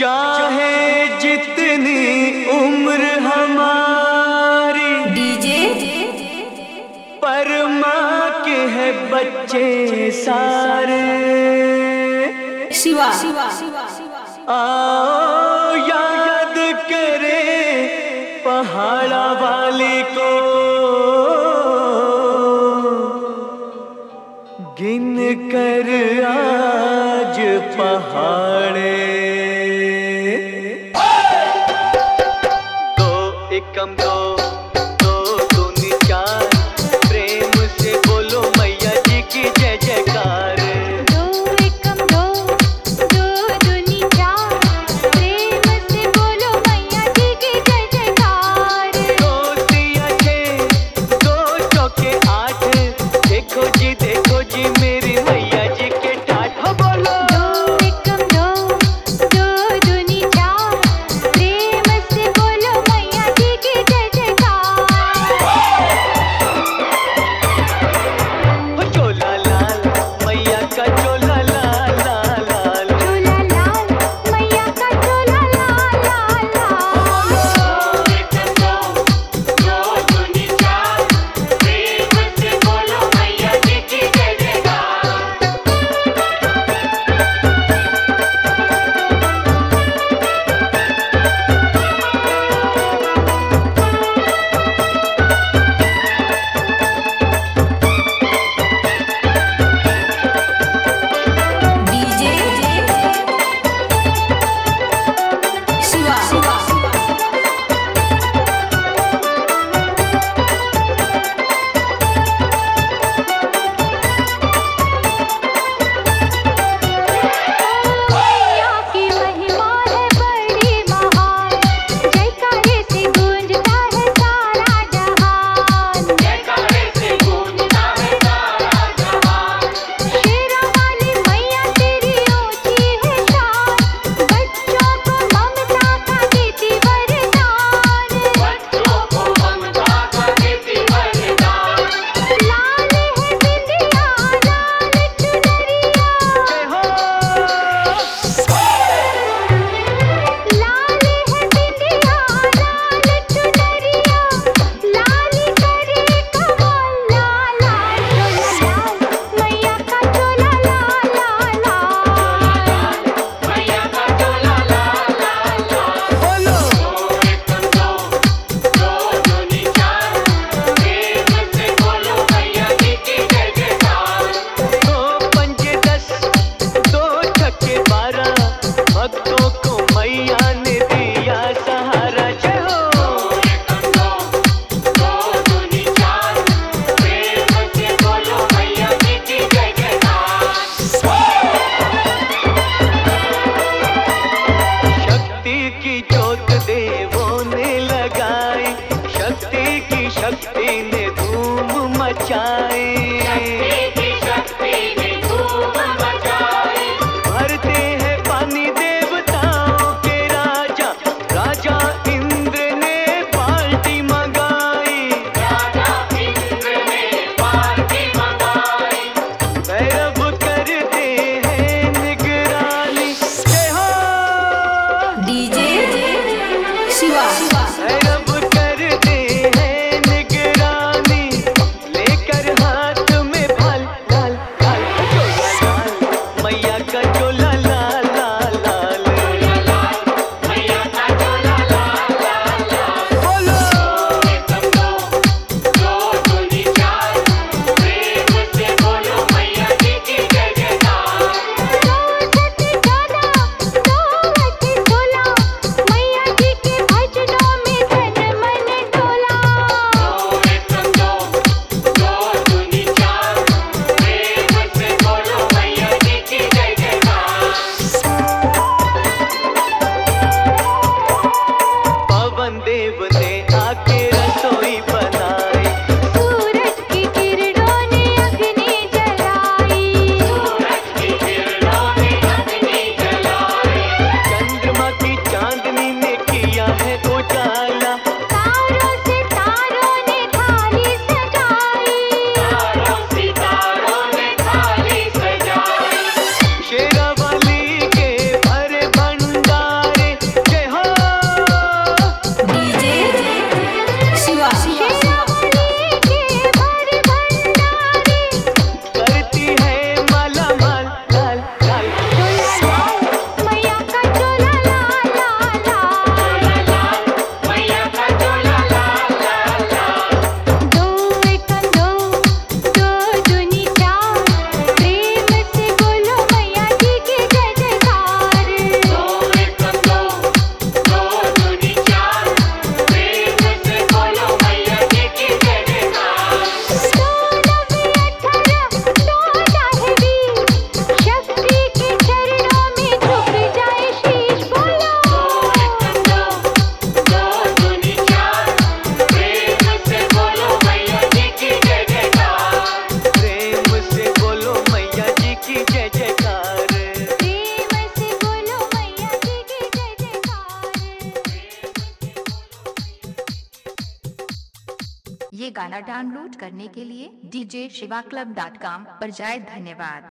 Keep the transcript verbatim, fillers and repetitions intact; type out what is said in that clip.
चाहे जितनी उम्र हमारी डीजे पर माँ के है बच्चे सारे। शिवा आओ याद करे पहाड़ा वाली को, गिन कर आज पहाड़े। दो एकम दो दो दूनी चार, प्रेम से बोलो मैया जी की जय जयकार। दो एकम दो दो दूनी चार, प्रेम से बोलो मैया जी की जय जयकार। दो तिया छः, दो चौके आठ, देखो जी देखो जी मेरी मैया जी के ठाठ। हो बोलो दो एकम दो दो दूनी चार, प्रेम से बोलो मैया जी की जय जयकार। हो चोला लाल मैया का चोला लाल लाल लाल। चोला लाल मैया का चोला लाल लाल लाल। डीजे शिवा मैया की महिमा है बड़ी महान, जयकारे से गूंजता है सारा जहान। जयकारे से गूंजता है सारा जहान। शेरा वाली मैया तेरी ऊंची है शान, बच्चों को ममता का देती वरदान। बच्चों को ममता का देती वरदान। लाल है बिंदिया लाल चुनरिया, जय हो लाल है बिंदिया लाल चुनरिया, लाल करे कमल लाल लाल। चोला लाल मैया का चोला लाल लाल लाल। मैया का चोला लाल लाल लाल। बोलो दो पंजे दस, दो छक्के बारह, भक्तों को मैया ने दिया सहारा। जय हो शक्ति की ज्योत देवों ने लगाई, शक्ति की शक्ति ने धूम मचाई। भरते हैं पानी देवताओं के राजा, राजा इंद्र ने बाल्टी मंगाई। भैरव करते हैं निगरानी। जय हो डीजे शिवा भैरव करते हैं निगरानी, लेकर हाथ में फल ये गाना डाउनलोड करने के लिए DJ Shiva club dot com पर जाए। धन्यवाद।